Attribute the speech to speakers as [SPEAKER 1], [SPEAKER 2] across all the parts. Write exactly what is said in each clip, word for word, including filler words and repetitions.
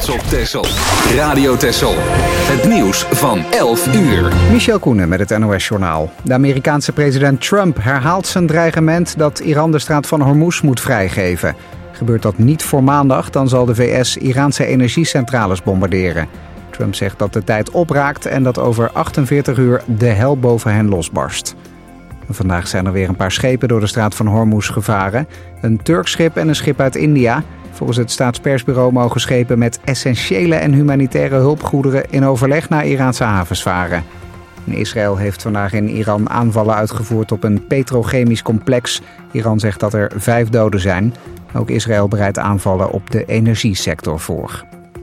[SPEAKER 1] trots op Texel. Radio Texel. Het nieuws van elf uur.
[SPEAKER 2] Michel Koenen met het N O S-journaal. De Amerikaanse president Trump herhaalt zijn dreigement dat Iran de straat van Hormuz moet vrijgeven. Gebeurt dat niet voor maandag, dan zal de V S Iraanse energiecentrales bombarderen. Trump zegt dat de tijd opraakt en dat over achtenveertig uur de hel boven hen losbarst. Vandaag zijn er weer een paar schepen door de straat van Hormuz gevaren. Een Turks schip en een schip uit India. Volgens het staatspersbureau mogen schepen met essentiële en humanitaire hulpgoederen in overleg naar Iraanse havens varen. Israël heeft vandaag in Iran aanvallen uitgevoerd op een petrochemisch complex. Iran zegt dat er vijf doden zijn. Ook Israël bereidt aanvallen op de energiesector voor.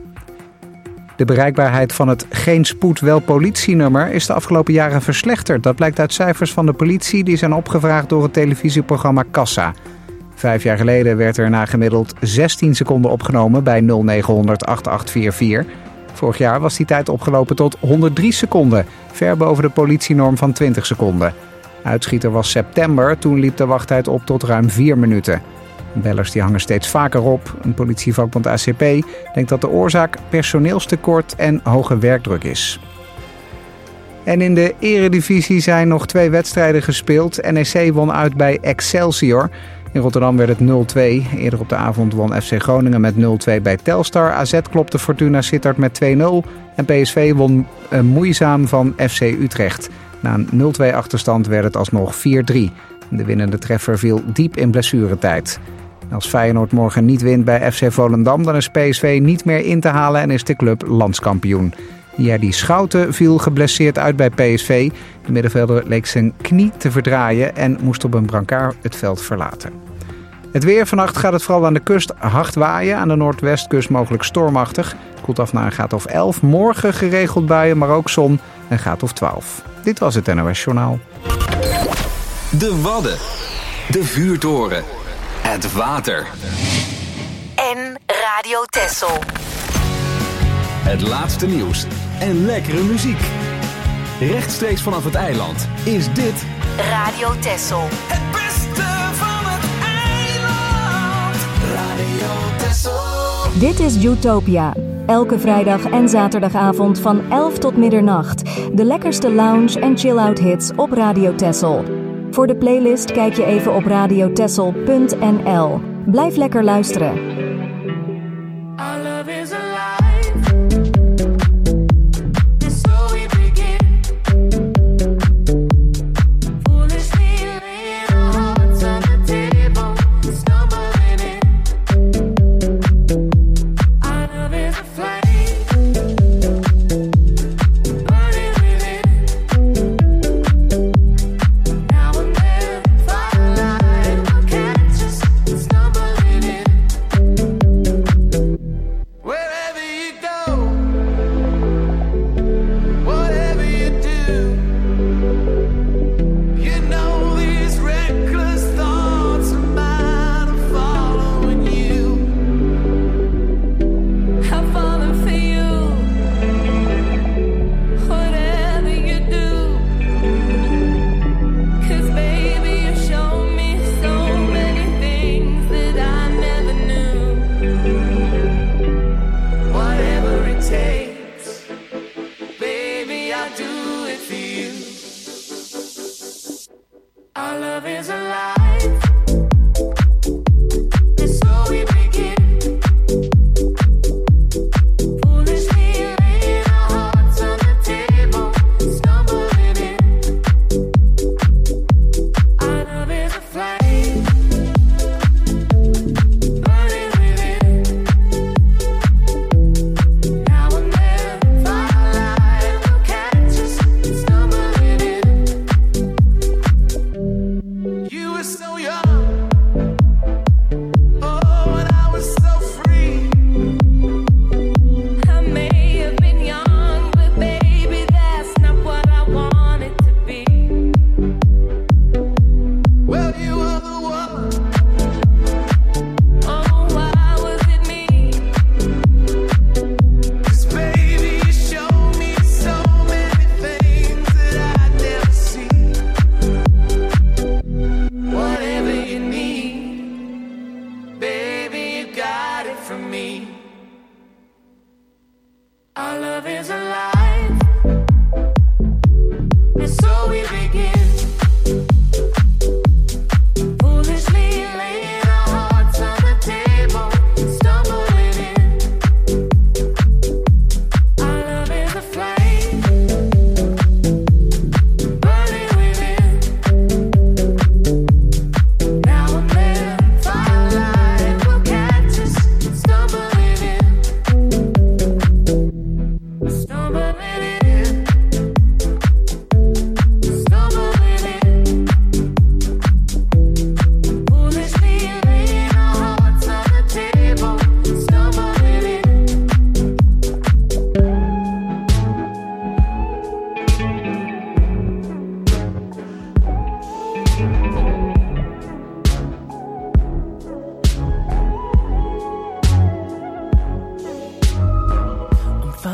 [SPEAKER 2] De bereikbaarheid van het Geen Spoed Wel Politienummer is de afgelopen jaren verslechterd. Dat blijkt uit cijfers van de politie die zijn opgevraagd door het televisieprogramma Kassa. Vijf jaar geleden werd er na gemiddeld zestien seconden opgenomen bij nul negen honderd acht acht vier vier. Vorig jaar was die tijd opgelopen tot honderddrie seconden, ver boven de politienorm van twintig seconden. Uitschieter was september, toen liep de wachttijd op tot ruim vier minuten. Bellers die hangen steeds vaker op. Een politievakbond A C P denkt dat de oorzaak personeelstekort en hoge werkdruk is. En in de eredivisie zijn nog twee wedstrijden gespeeld. N E C won uit bij Excelsior. In Rotterdam werd het nul twee. Eerder op de avond won F C Groningen met nul twee bij Telstar. A Z klopte Fortuna Sittard met twee nul. En P S V won uh, moeizaam van F C Utrecht. Na een nul twee achterstand werd het alsnog vier drie. De winnende treffer viel diep in blessuretijd. Als Feyenoord morgen niet wint bij F C Volendam, dan is P S V niet meer in te halen en is de club landskampioen. Jerdy Schouten viel geblesseerd uit bij P S V. De middenvelder leek zijn knie te verdraaien en moest op een brancard het veld verlaten. Het weer. Vannacht gaat het vooral aan de kust hard waaien. Aan de noordwestkust mogelijk stormachtig. Het koelt af naar een graad of elf. Morgen geregeld buien, maar ook zon, een graad of twaalf. Dit was het N O S-journaal.
[SPEAKER 1] De Wadden. De vuurtoren. Het water.
[SPEAKER 3] En Radio Texel.
[SPEAKER 1] Het laatste nieuws en lekkere muziek. Rechtstreeks vanaf het eiland is dit
[SPEAKER 3] Radio Texel.
[SPEAKER 4] Het beste van het eiland. Radio Texel.
[SPEAKER 5] Dit is Utopia. Elke vrijdag en zaterdagavond van elf tot middernacht. De lekkerste lounge en chill-out hits op Radio Texel. Voor de playlist kijk je even op radiotexel punt n l. Blijf lekker luisteren.
[SPEAKER 6] Thank you.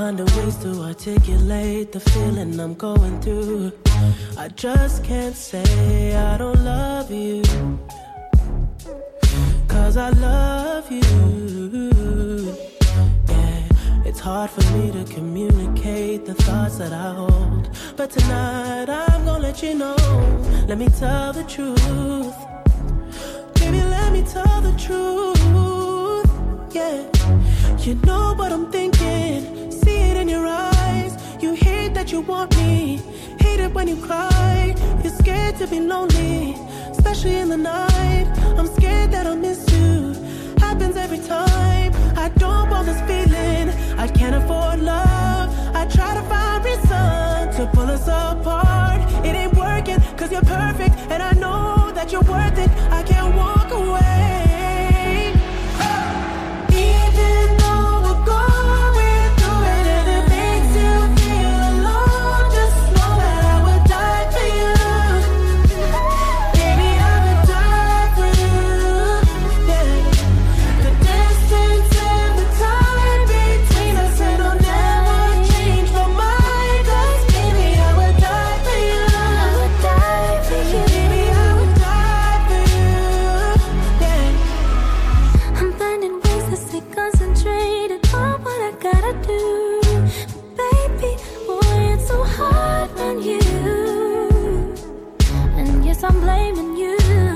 [SPEAKER 6] find a ways to articulate the feeling I'm going through. I just can't say I don't love you, 'cause I love you. Yeah, it's hard for me to communicate the thoughts that I hold, but tonight I'm gonna let you know. Let me tell the truth. Baby, let me tell the truth. Yeah, you know what I'm thinking. See it in your eyes. You hate that you want me. Hate it when you cry. You're scared to be lonely, especially in the night. I'm scared that I'll miss you. Happens every time. I don't want this feeling. I can't afford love. I try to find reason to pull us apart. It ain't working, 'cause you're perfect, and I know that you're worth it. I can't walk away. Even though we're going through it and it makes you feel alone, just know that I would die for you. Baby, I would die for you. Yeah. The distance and the time between us, it'll never change my mind. 'Cause baby, I would die for you. I would die for you. Baby, I would die for you. Yeah.
[SPEAKER 7] I'm finding ways to stay concentrated on what I gotta do. Baby, boy, it's so hard on you. And yes, I'm blaming you.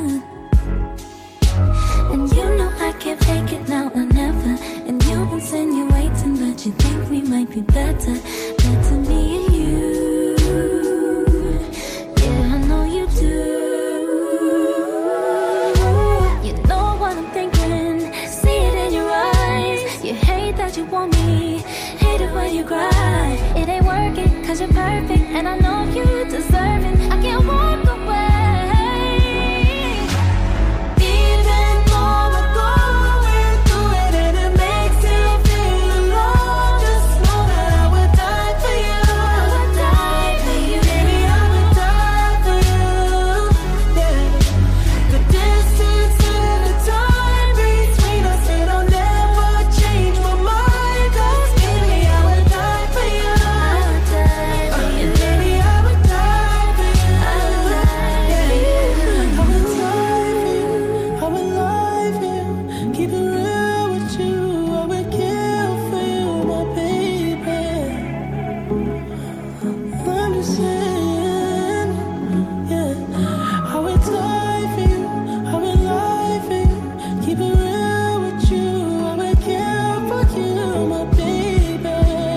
[SPEAKER 7] And you know I can't fake it now or never. And you've been insinuating that you think we might be better. Better me and you. Yeah, I know you do. You know what I'm thinking. See it in your eyes. You hate that you want me. Hate it when you cry. It ain't working, 'cause you're perfect, and I know you deserve it. I can't walk away. Even though we're going through it and it makes you feel alone, just know that I would die for you. I would die for you.
[SPEAKER 6] Baby, I would die for you. Yeah. The distance and the time between us, it'll never change my mind. 'Cause baby, I would die for you.
[SPEAKER 7] I would die for you.
[SPEAKER 6] And baby, I would die for you.
[SPEAKER 7] I would die for you.
[SPEAKER 6] I would die for you. I would lie for you. Keep it real with you. I would kill for you, my baby. I'm just saying, yeah. I would die for you. I would lie for you. Keep it real with you. I would kill for you, my baby.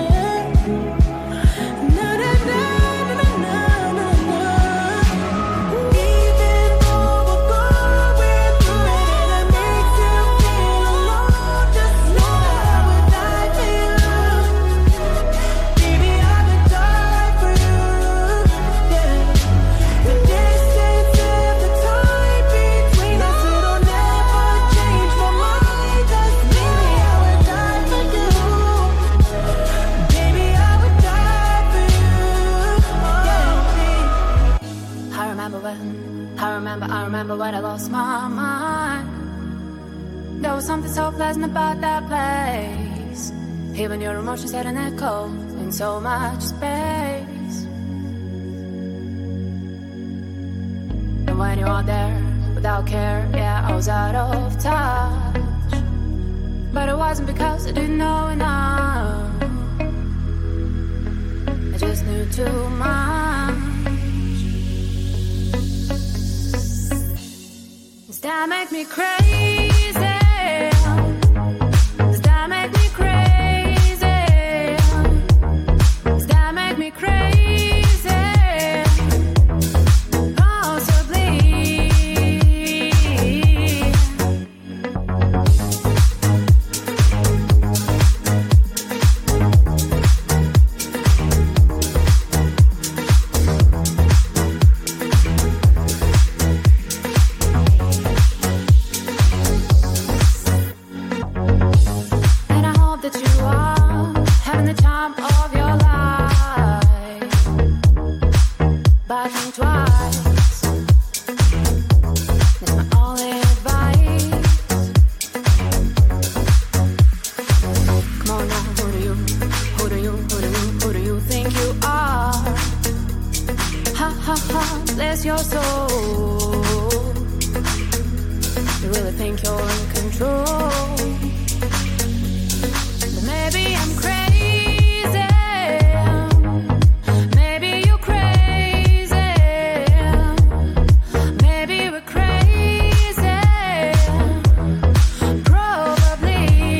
[SPEAKER 6] Na na na na na na na. Even though we're going through it and it makes you feel alone, just know that I would die for you. Baby, I would die for you. Yeah. The distance and the time between us, it'll never change my mind. 'Cause baby, I would die for you. Baby, I would die for you. Yeah.
[SPEAKER 7] I remember when, I remember, I remember when I lost my mind. There was something so pleasant about that place. Even your emotions had an echo in so much space. And when you are there, without care, yeah, I was out of touch. But it wasn't because I didn't know enough. I just knew too much. Does that make me crazy? Does that make me crazy? Does that make me crazy? Possibly.
[SPEAKER 8] think you're in control. But maybe I'm crazy. Maybe you're crazy. Maybe we're crazy. Probably.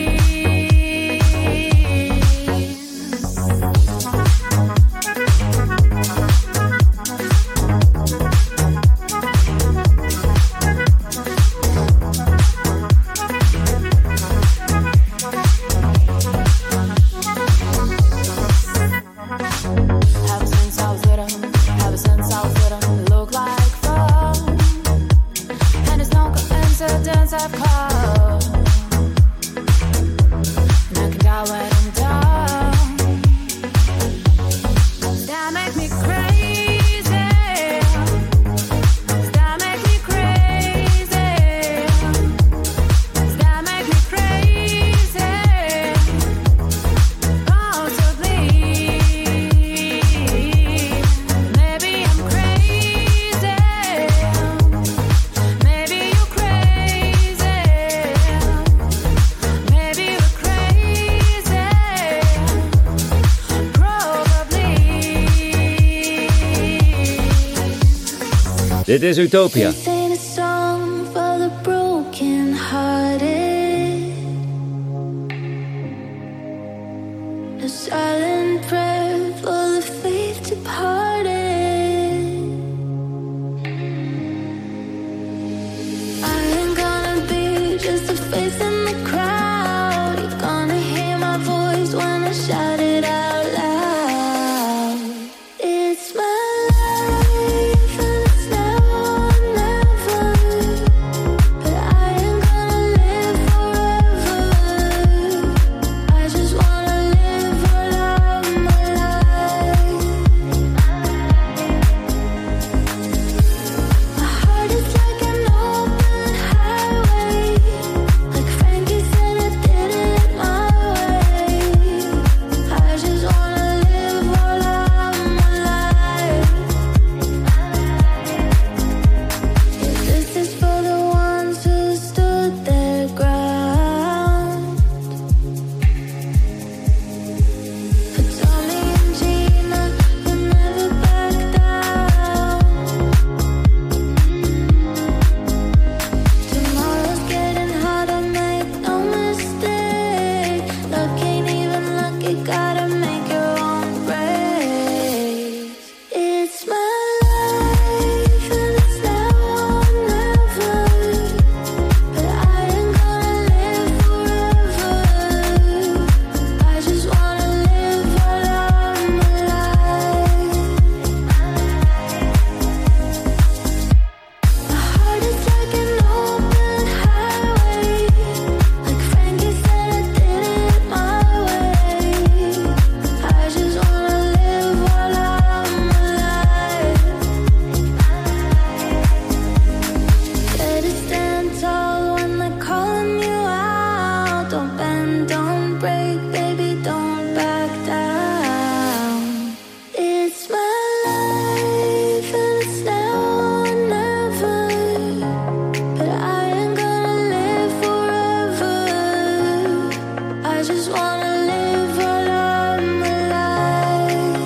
[SPEAKER 8] Ever since I was little, ever since I was little, it looked like fun. And it's no coincidence I've come. And I can die when I'm done. Does that make me crazy? Does that make me crazy? Does that make me crazy? Possibly. Maybe I'm crazy. Maybe you're crazy. Maybe we're crazy. Probably.
[SPEAKER 9] Dit is Utopia.
[SPEAKER 7] This ain't a song for the broken hearted. A silent prayer for the faith departed. I ain't gonna be just a face in the crowd. You're gonna hear my voice when I shout it out loud. It's my life and it's now or never. But I ain't gonna live forever. I just wanna live all of my life. My heart is like an open highway. Like Frankie said, I did it my way. I just wanna live all of my life. This is for the ones who stood their ground. For Tommy and Gina, who never backed down. Tomorrow's getting harder, make no mistake. Luck ain't even lucky, gotta make your own race. It's my life and it's now or never. But I ain't gonna live forever. I just wanna live all of my life. My heart is like an open highway. Like Frankie said, I did it my way. I just wanna live all of my life. Better stand tall when they're calling you out. Don't bend, don't break, baby, don't back down. It's my life and it's now or never. But I ain't gonna live forever. I just wanna live all of my life.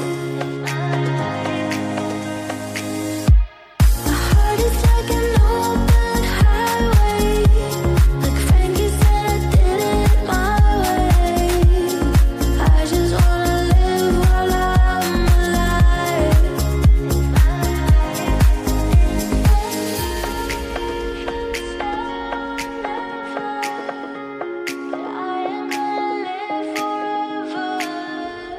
[SPEAKER 7] My heart is like an open highway. Like Frankie said, I did it my way. I just wanna live all of my life. I ain't gonna live forever.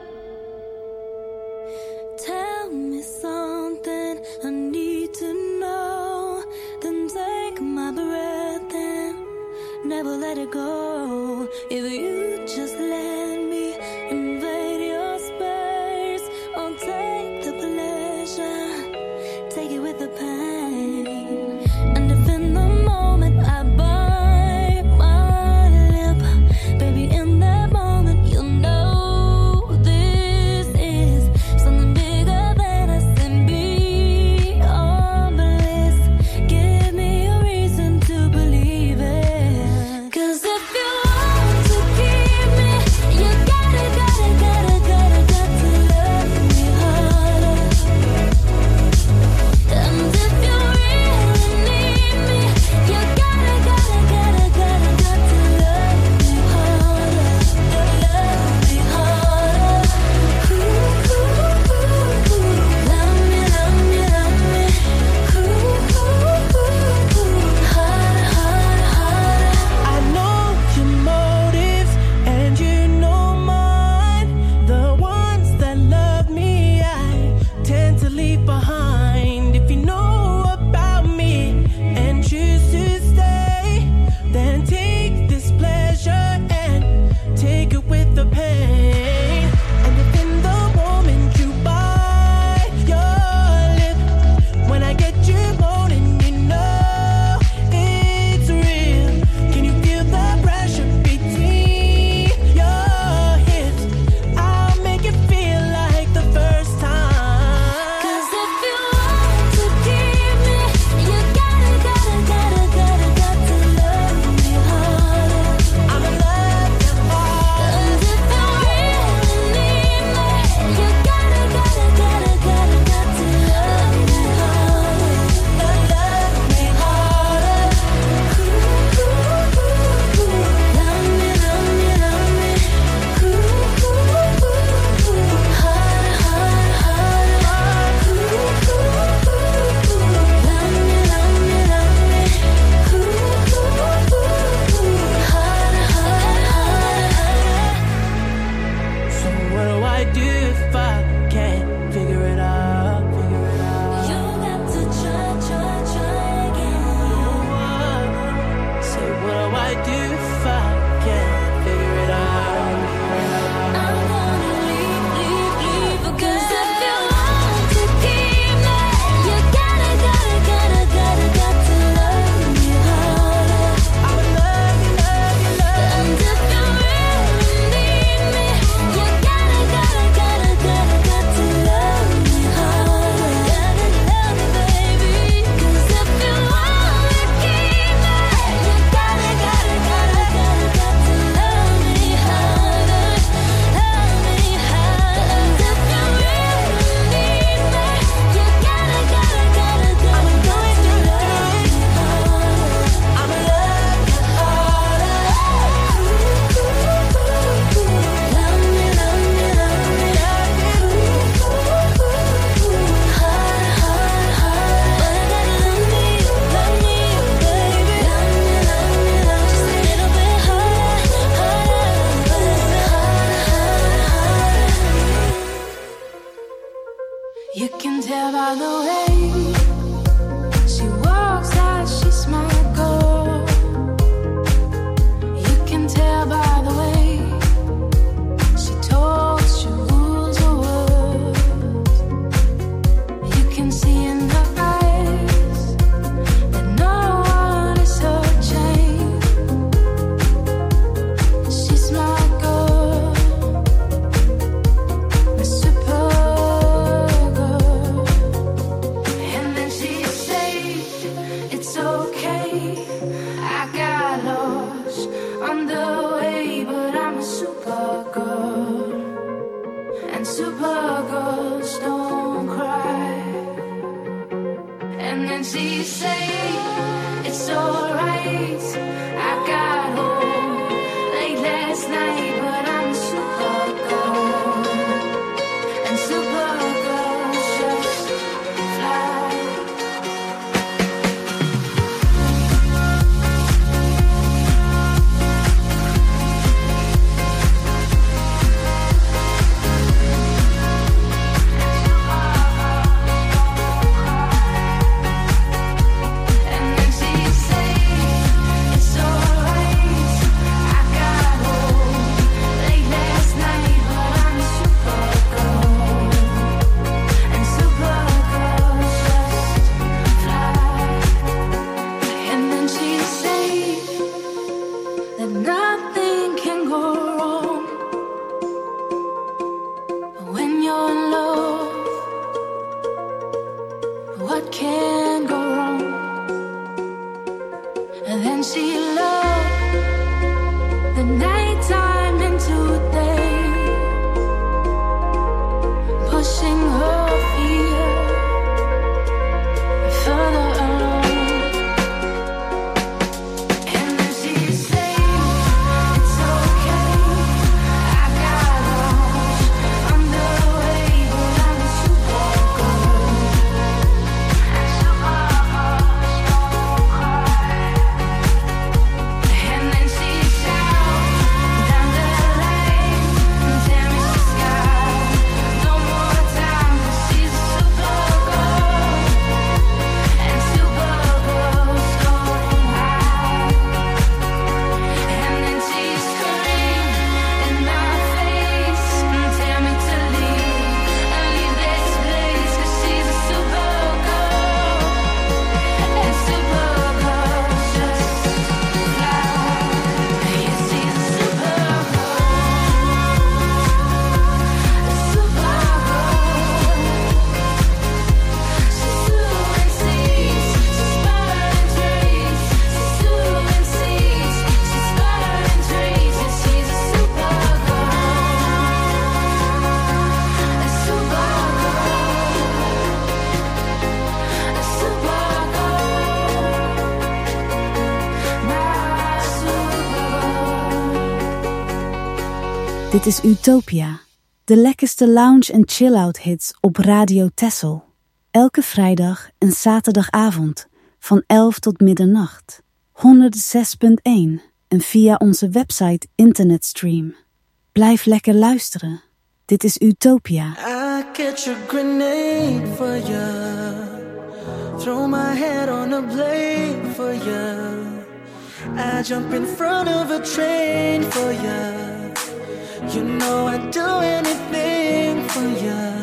[SPEAKER 7] Tell me something I need to know. Then take my breath and never let it go. If you just let me invade your space, I'll take the pleasure, take it with the pain. And if in the moment I bite my lip, baby, in that moment you'll know this is something bigger than us and beyond bliss. Give me a reason to believe.
[SPEAKER 8] she say it's alright. I got home late last night, but I'm super cold, and super girls just fly.
[SPEAKER 9] Dit is Utopia, de lekkerste lounge- en chill-out hits op Radio Texel. Elke vrijdag en zaterdagavond van elf tot middernacht. honderdzes punt één en via onze website internetstream. Blijf lekker luisteren. Dit is Utopia.
[SPEAKER 6] I catch a grenade for you. Throw my head on a blade for you. I jump in front of a train for you. You know I'd do anything for you.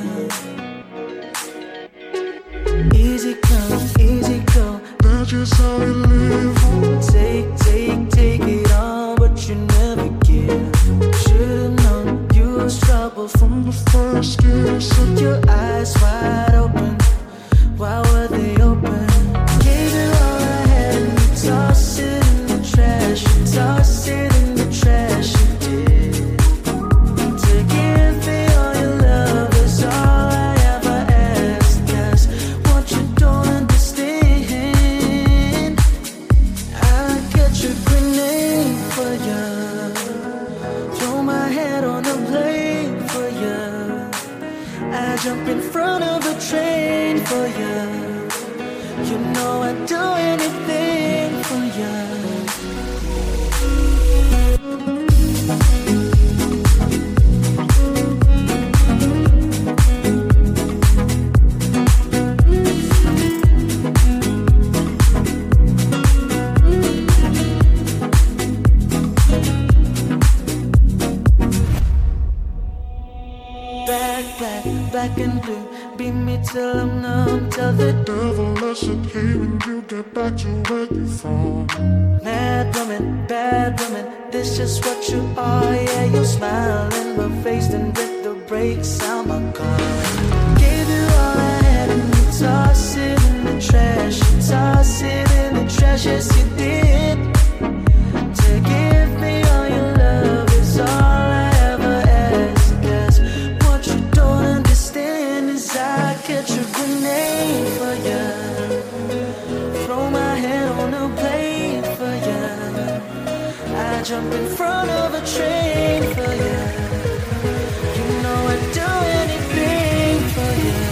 [SPEAKER 6] Easy come, easy go. That's just how we live. Take, take, take it all, but you never give. Should've known you was trouble from the first kiss. Took your eyes wide open. Why were they open? Gave you all I had and you tossed it in the trash. You tossed it in the trash. You did. To give me all your love is all I ever asked. Guess what you don't understand. I catch a grenade for you. Throw my head on a blade for you. I jump in front of a train for you. You know I'd do anything for you. Back, back, black and blue. Beat me till I'm numb. Tell the devil I should hate when you get back to where you from. Mad woman, bad woman, this just what you are. Yeah, you smile in my face and rip the brakes out my car. Gave you all I had and you toss it in the trash. You toss it in the trash, yes you did. To give me all your love is all I ever ask. Guess what you don't understand is I catch a grenade for you. jump in front of a train for you. You know I'd do anything for you.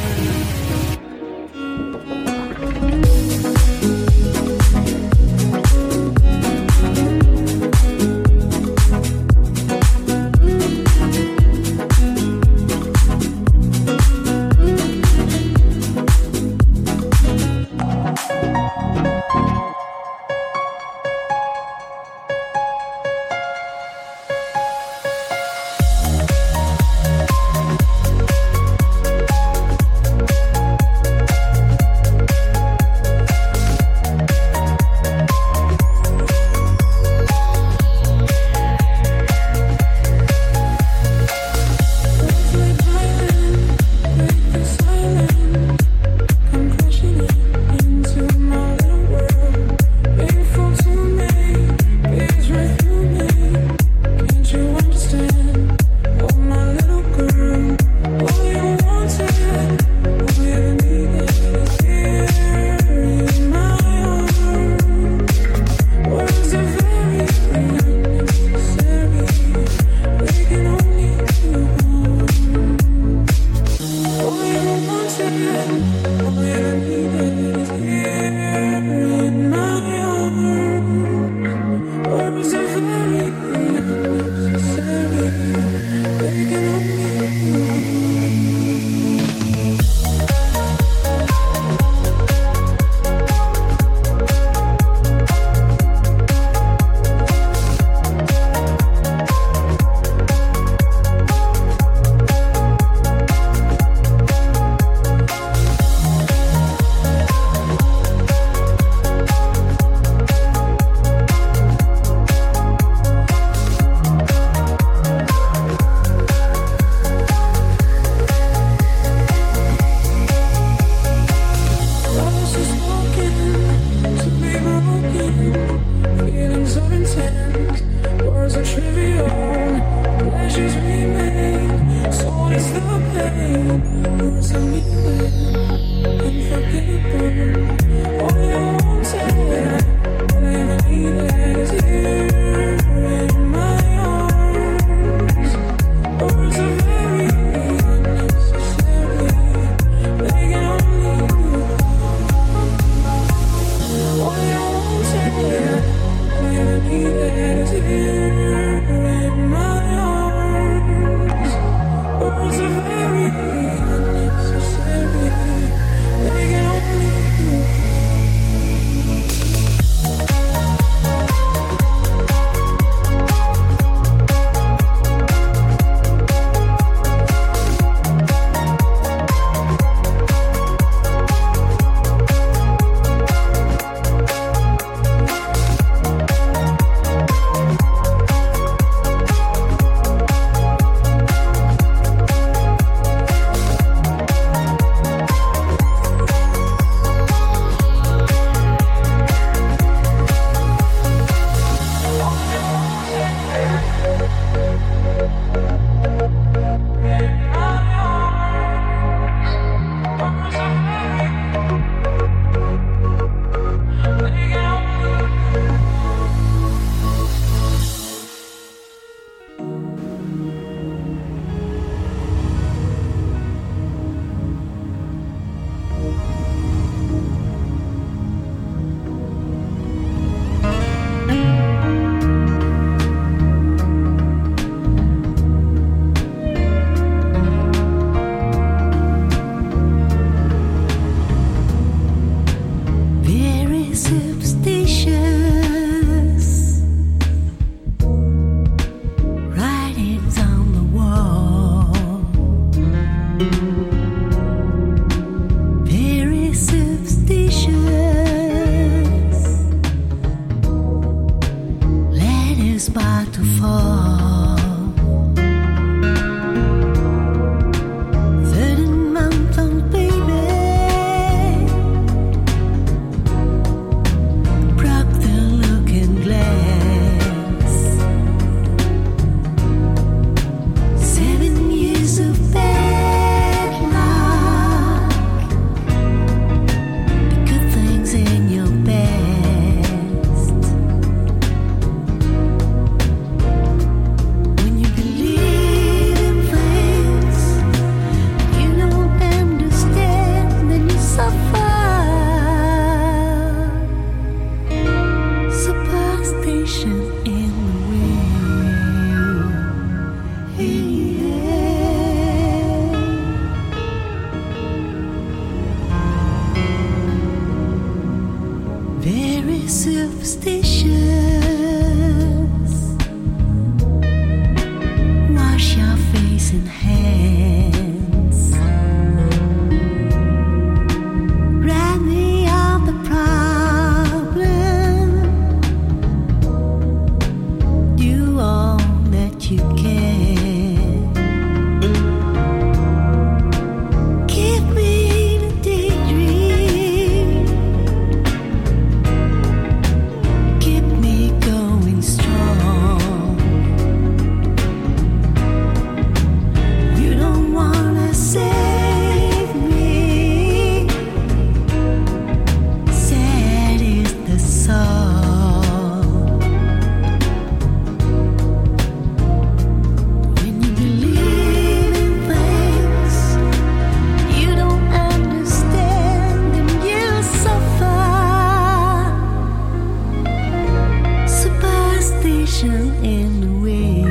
[SPEAKER 6] station in the wind.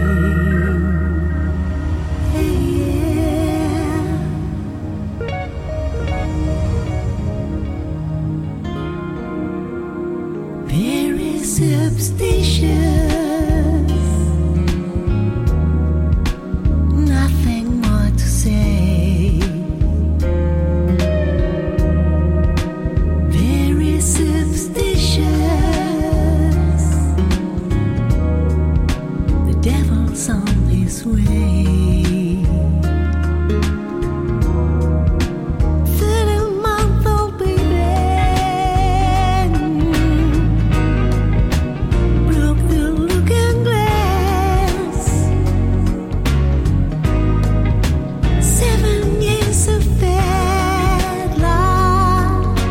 [SPEAKER 6] Very superstitious. Nothing more to say. Very superstitious. The devil's on his way. Thirty-month-old baby broke the looking glass. Seven years of bad luck.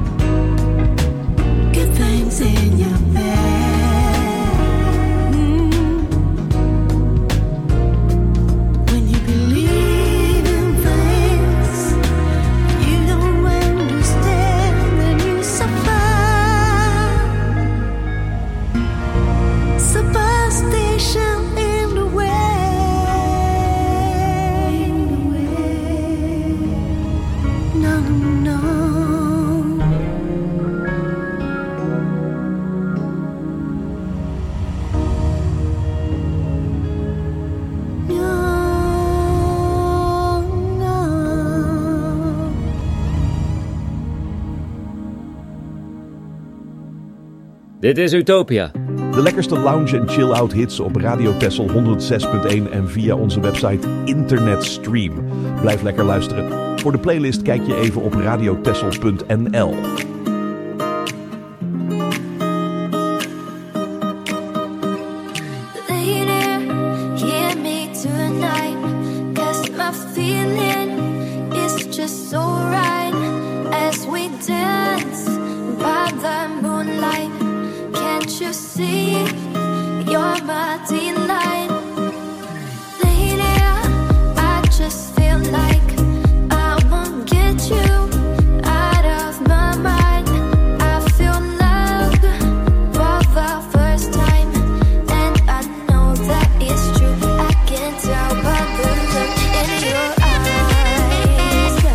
[SPEAKER 6] Good things in your bag. When you believe in things you don't understand, then you suffer. Superstition in the way. No, no, no, no.
[SPEAKER 10] Dit is Utopia.
[SPEAKER 11] De lekkerste lounge en chill-out hits op Radio Texel honderd zes punt één en via onze website Internetstream. Blijf lekker luisteren. Voor de playlist kijk je even op radiotexel punt n l.
[SPEAKER 7] Lady, hear me tonight, 'cause my feeling is just so right. As we dance by the moonlight, can't you see you're my delight? Lady, I just feel like I won't get you out of my mind. I feel loved for the first time, and I know that it's true. I can tell by the look in your eyes. As we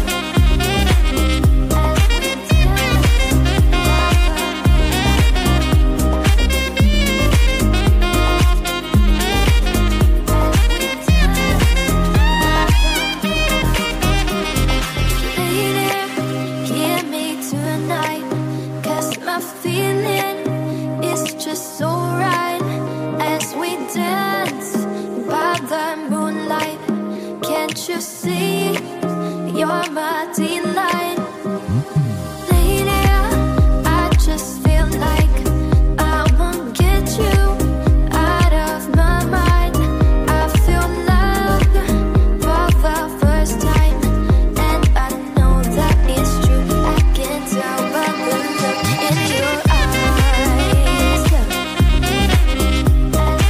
[SPEAKER 7] Lady, hear me tonight, 'cause my feeling is just so right. As we dance by the moonlight, can't you see you're my delight? Lady, I just feel like I won't get you out of my mind. I feel loved for the first time, and I know that it's true. I can tell by the look in your eyes. As we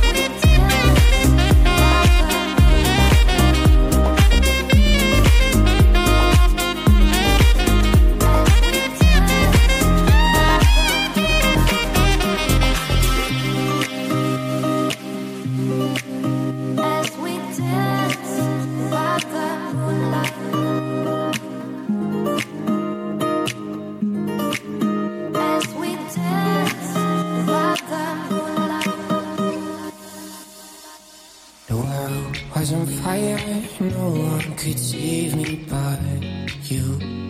[SPEAKER 7] As we dance by the moonlight, as we dance by the moonlight.
[SPEAKER 12] The world was on fire, no one could save me but you.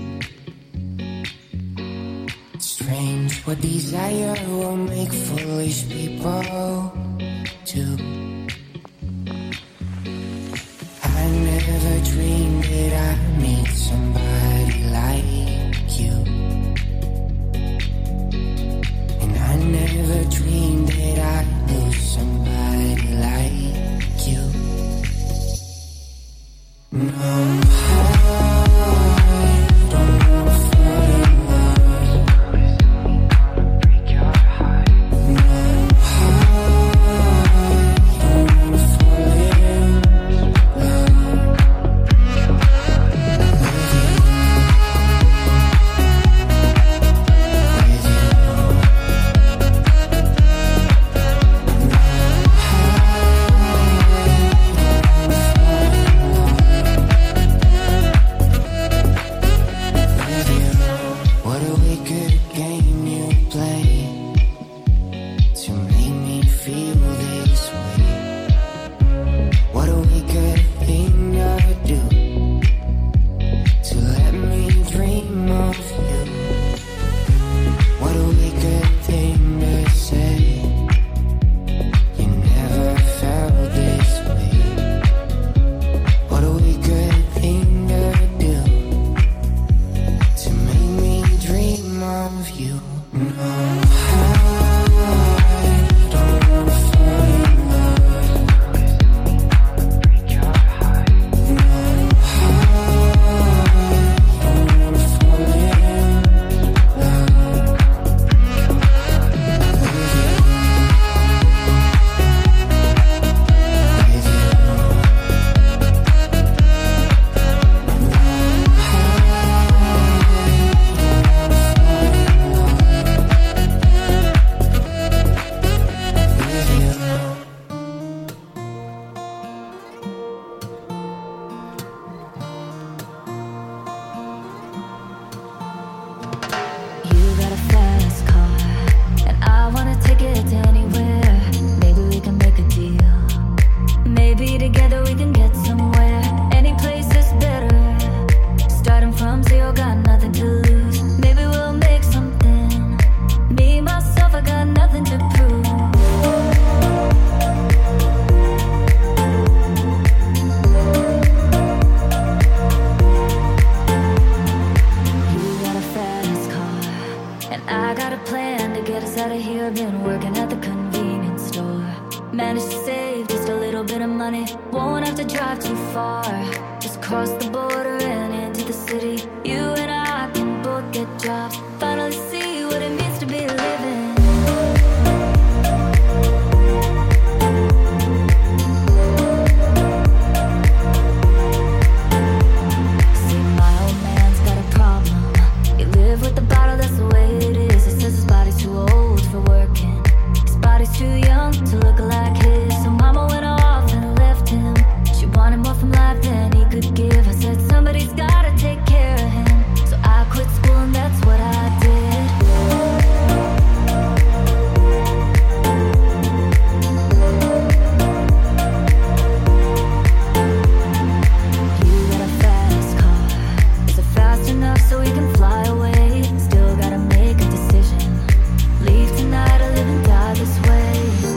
[SPEAKER 12] Strange what desire will make foolish people do. I never dreamed that I'd meet somebody like you. And I never dreamed that I'd lose somebody like you. No, I don't wanna fall in love. No, I
[SPEAKER 7] Managed to save just a little bit of money. Won't have to drive too far. Just cross the border and into the city. You and I can both get jobs. Finally see what it means to be living. See, my old man's got a problem. He live with the bottle, that's the way it is. He says his body's too old for working. His body's too young to look like his. So mama went off and left him. She wanted more from life than he could give. I said somebody's gotta take care of him. So I quit school and that's what I did. You got a fast car. Is it fast enough so we can fly away? Still gotta make a decision. Leave tonight or live and die this way.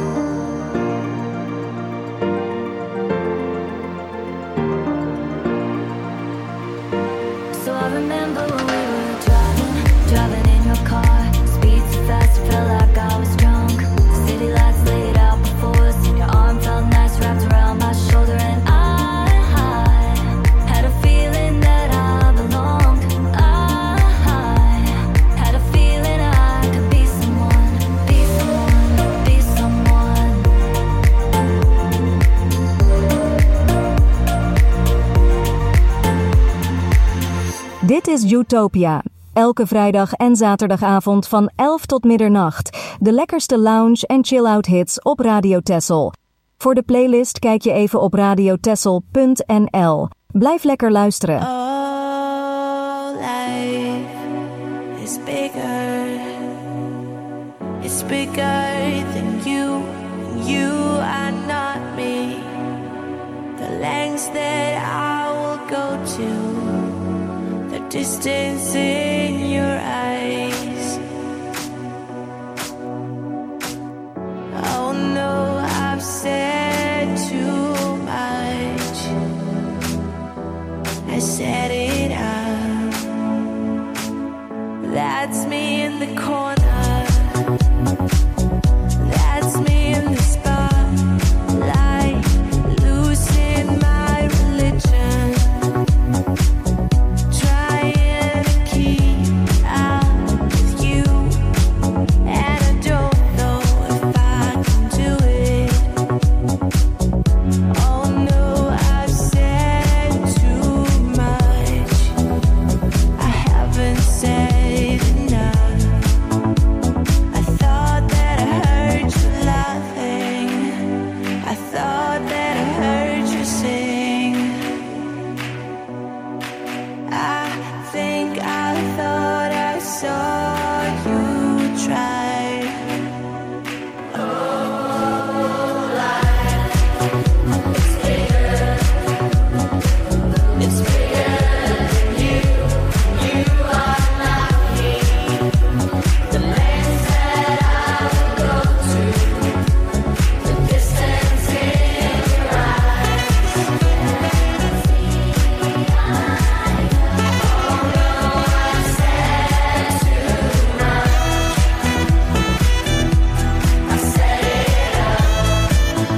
[SPEAKER 7] So I remember when we were driving, driving in your car. Speed so fast, it felt like I was drunk. City lights laid out before us, and your arm felt nice wrapped around my shoulder. And I, I had a feeling that I belonged. I, I had a feeling I could be someone, be someone, be someone.
[SPEAKER 5] Dit is Utopia. Elke vrijdag en zaterdagavond van elf tot middernacht. De lekkerste lounge en chill-out hits op Radio Texel. Voor de playlist kijk je even op radiotexel punt n l. Blijf lekker luisteren.
[SPEAKER 6] Oh, life is bigger. It's bigger than you. You are not me. The lengths that I will go to. The distance in your eyes. Oh no, I've said too much. I said it out. That's me in the corner. That's me in the spotlight. Losing my religion. Trying to keep up with you. And I don't know if I can do it. Oh no, I've said too much. I haven't said enough. I thought that I heard you laughing. I thought that I heard you sing. I think I thought I saw you try. Oh, life, it's bigger. It's bigger than you. You are not me. The lengths that I will go to. The distance in your eyes. Oh no, I said too much. I set it up.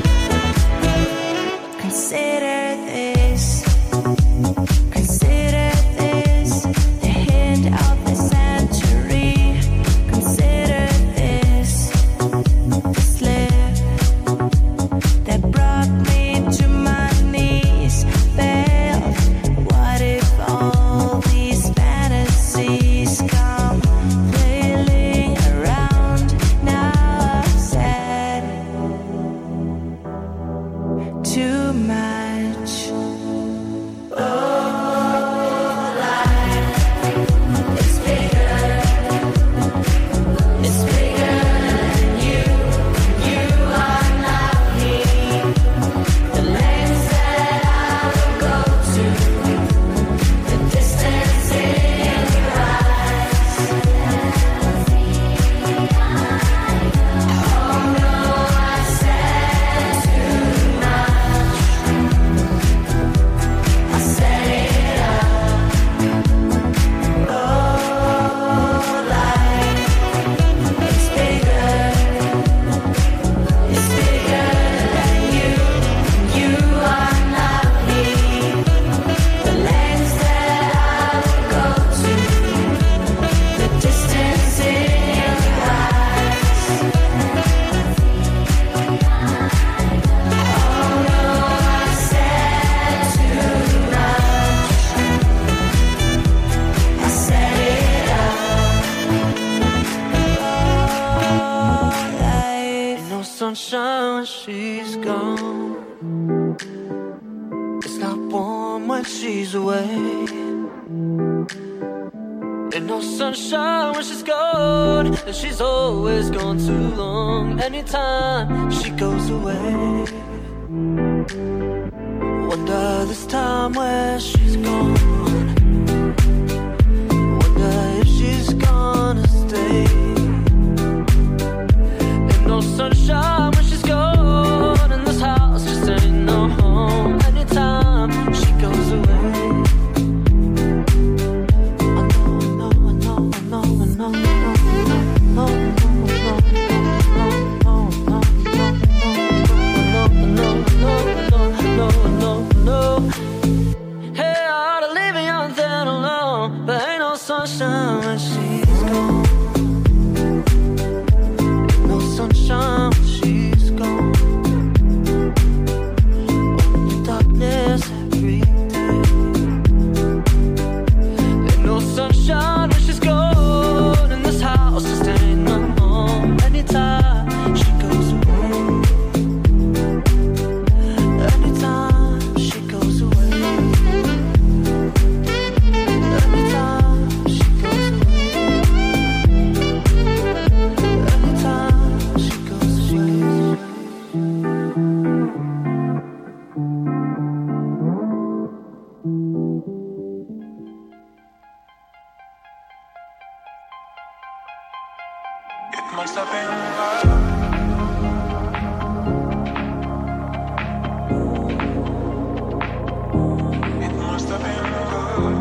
[SPEAKER 6] Consider this. Consider this the hint of the century. Consider this the slip that brought me to my knees. Failed. What if all these fantasies come flailing around? Now I've said too much. Oh, life, it's bigger. It's bigger than you. You are not me. The lengths that I will go to. The distance in your eyes. Oh no, I said too much.
[SPEAKER 13] she's gone. It's not warm when she's away. Ain't no sunshine when she's gone, and she's always gone too long. Anytime she goes away, wonder this time where she's gone. Wonder if she's gonna stay. Ain't no sunshine when she's gone, and this house just ain't no home. Anytime she goes away, sunshine when she's gone. Ain't no sunshine when she's gone. Only darkness every day. Ain't no sunshine when she's gone, and this house just ain't no home. Anytime she goes away, anytime she goes away, anytime.
[SPEAKER 4] Must have been love. It must have been love.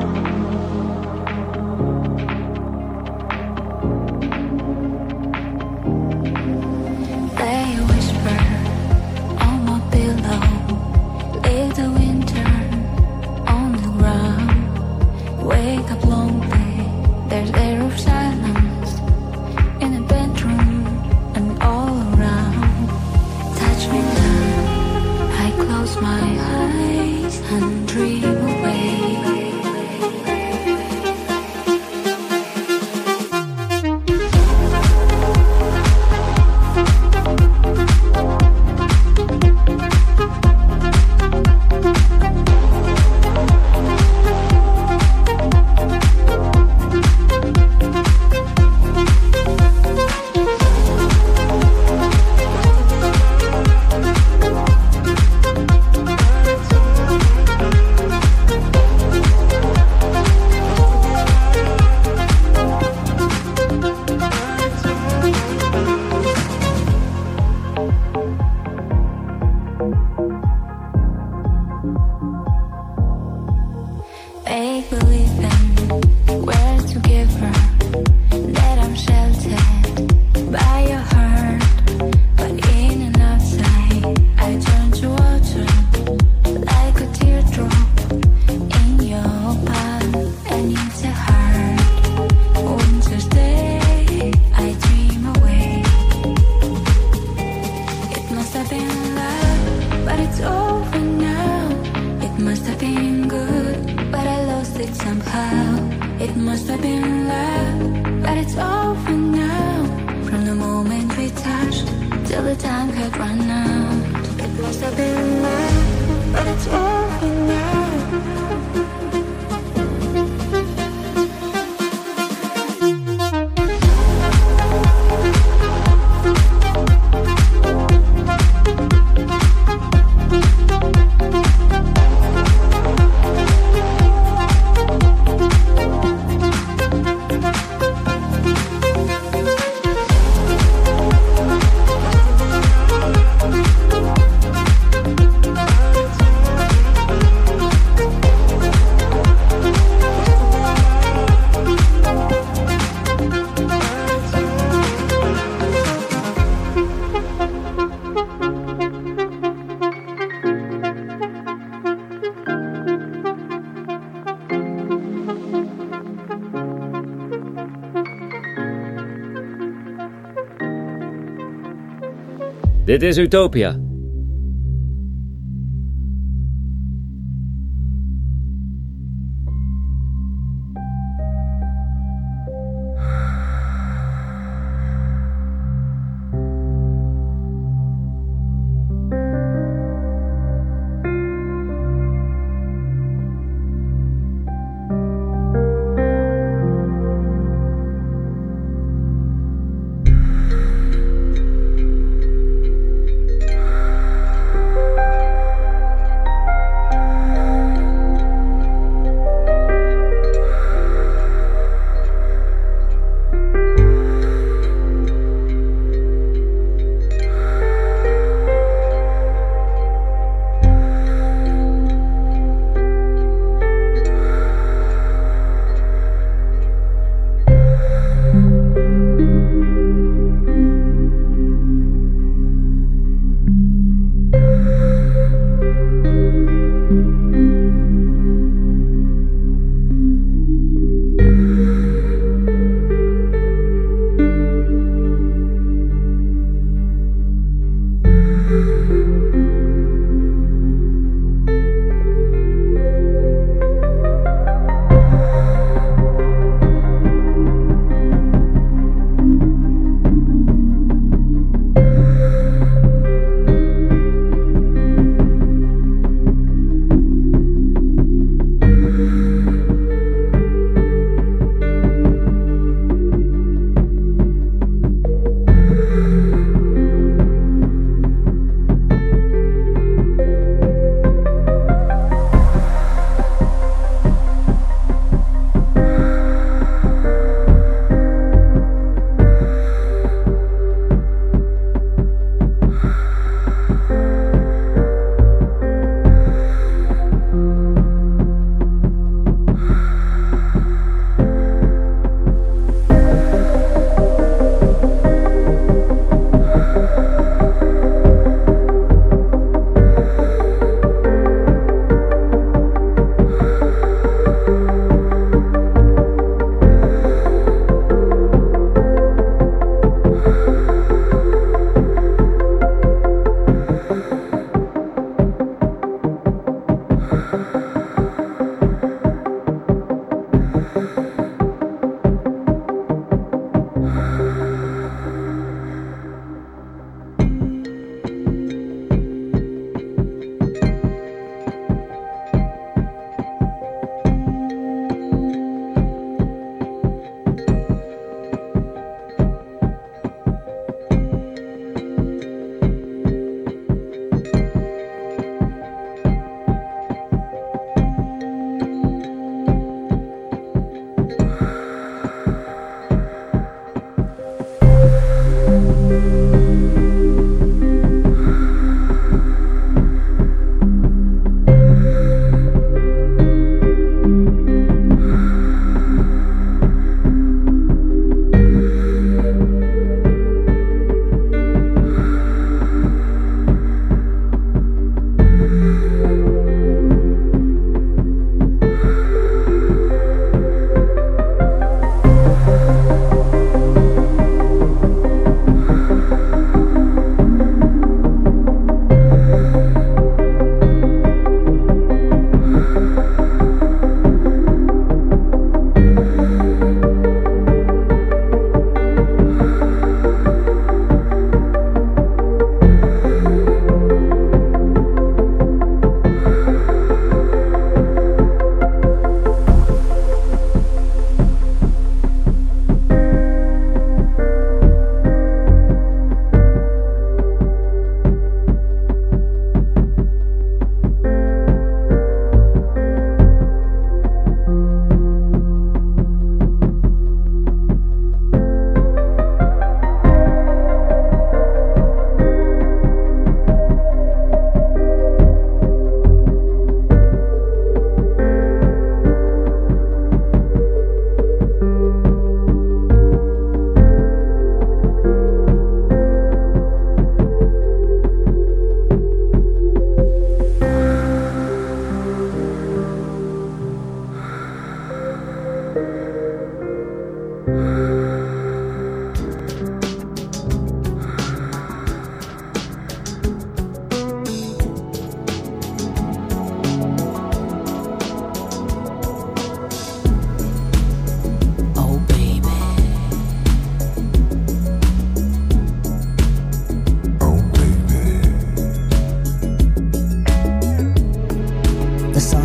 [SPEAKER 7] Lay a whisper on my pillow. Leave the winter on the ground. Wake up lonely. There's air of silence in the bedroom and all around. Touch me now. I close my eyes and dream away. Make believing we're together, that I'm sheltered by your heart. But in and outside, I turn to water like a teardrop in your palm, and it's a hard winter's day. I dream away. It must have been love, but it's over now. It must have been good, but I lost it somehow. It must have been love, but it's over now. From the moment we touched till the time had run out. It must have been love, but it's over now.
[SPEAKER 10] Dit is Utopia.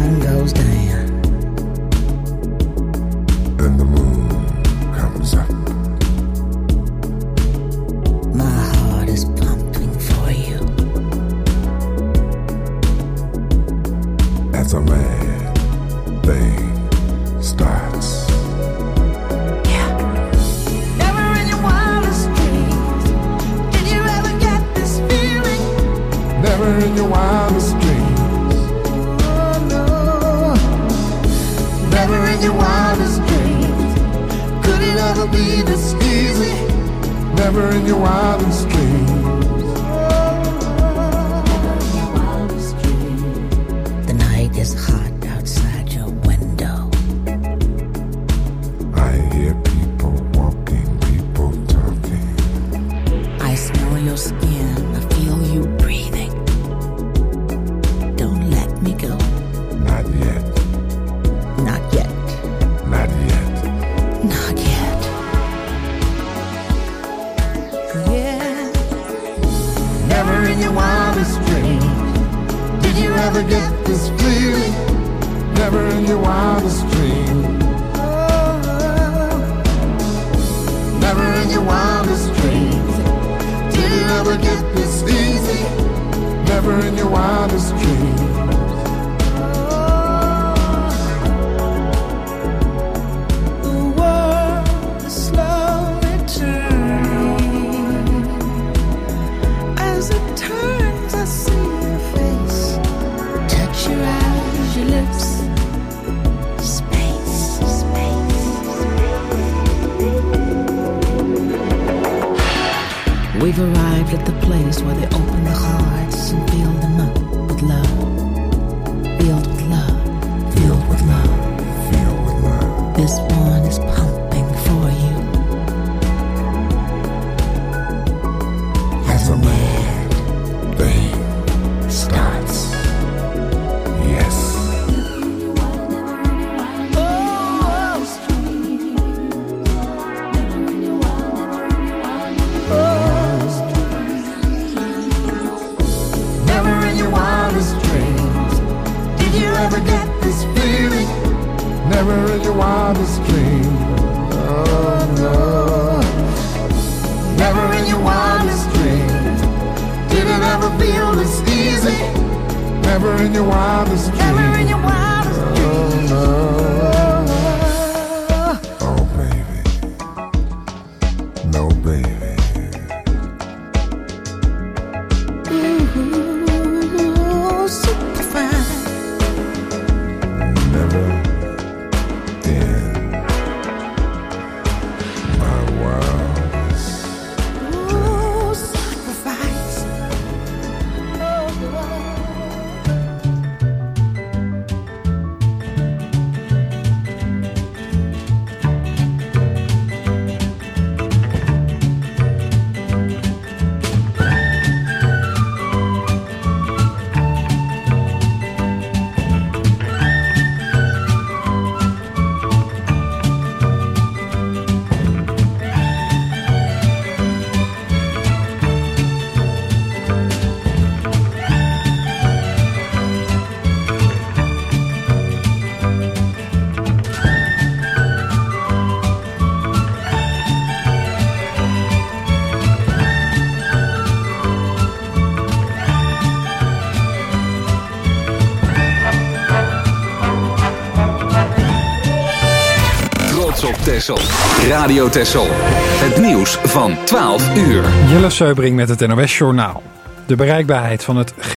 [SPEAKER 12] sun goes down
[SPEAKER 14] and the moon comes up,
[SPEAKER 12] my heart is pumping for you.
[SPEAKER 14] as a mad thing starts.
[SPEAKER 15] Never in your wildest dreams did you ever get this feeling.
[SPEAKER 14] Never in your wildest dreams.
[SPEAKER 15] Oh no.
[SPEAKER 14] Never in your wildest dreams.
[SPEAKER 15] Could it ever be this easy?
[SPEAKER 14] Never in your wildest dreams.
[SPEAKER 12] The night is hot outside your window.
[SPEAKER 14] I hear people walking, people talking.
[SPEAKER 12] I smell your skin, I feel you breathing. Don't let me go.
[SPEAKER 14] Not yet.
[SPEAKER 12] Not yet.
[SPEAKER 14] Not yet.
[SPEAKER 12] Not yet.
[SPEAKER 15] Yeah.
[SPEAKER 14] Never in your wildest dreams
[SPEAKER 15] Did you ever get this feeling?
[SPEAKER 14] Never in your wildest dreams.
[SPEAKER 15] Never in your wildest dreams did you ever get this easy?
[SPEAKER 14] Never in your wildest dreams.
[SPEAKER 15] The world is slowly turning. As it turns, I see your face. Touch your eyes, your lips. Space, space.
[SPEAKER 12] We've arrived at the place where they open the hearts and fill them up with love. Filled with love. Filled with love.
[SPEAKER 14] Filled with love.
[SPEAKER 12] This one is pumping for you.
[SPEAKER 14] As a mad thing starts. Yes.
[SPEAKER 15] Never in your wildest dreams did you ever get this feeling?
[SPEAKER 14] Never in your wildest dreams. Oh no.
[SPEAKER 15] Never in your wildest dreams did it ever feel this easy?
[SPEAKER 14] Never in your wildest dreams.
[SPEAKER 15] Never in your wildest dreams.
[SPEAKER 14] Oh no. Oh baby. No baby.
[SPEAKER 15] Ooh, super fine.
[SPEAKER 14] Never in my wildest.
[SPEAKER 15] Ooh, sacrifice.
[SPEAKER 1] Op Texel. Radio Texel. Het nieuws van twaalf uur.
[SPEAKER 16] Jelle Seubring met het N O S Journaal. De bereikbaarheid van het